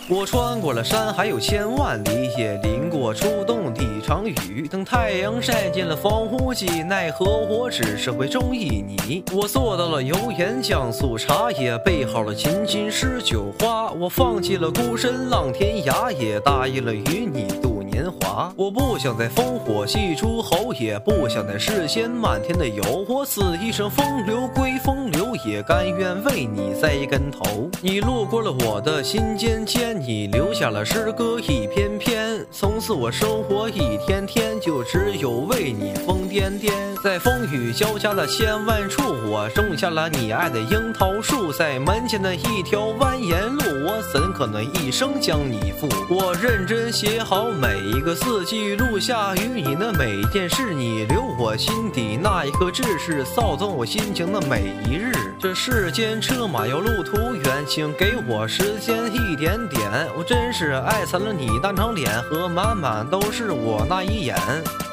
我穿过了山海有千万里，也淋过初冬的一场雨。等太阳晒进了防护剂，奈何我只是会中意你。我做到了油盐酱醋茶，也备好了琴棋诗酒花。我放弃了孤身浪天涯，也答应了与你度年华。我不想再烽火戏诸侯，也不想再世间漫天的油火。此一生风流归风流，也甘愿为你栽跟头。你路过了我的心间间，你留下了诗歌一篇篇。从此我生活一天天，就只有为你疯癫癫。在风雨交加的千万处，我种下了你爱的樱桃树。在门前的一条蜿蜒路，我怎可能一生将你负？我认真写好每一个四季，录下与你的每一件事。你留我心底那一颗痣，是骚动我心情的每一日。这世间车马有路途远，请给我时间一点点。我真是爱惨了你那张脸，和满满都是我那一眼。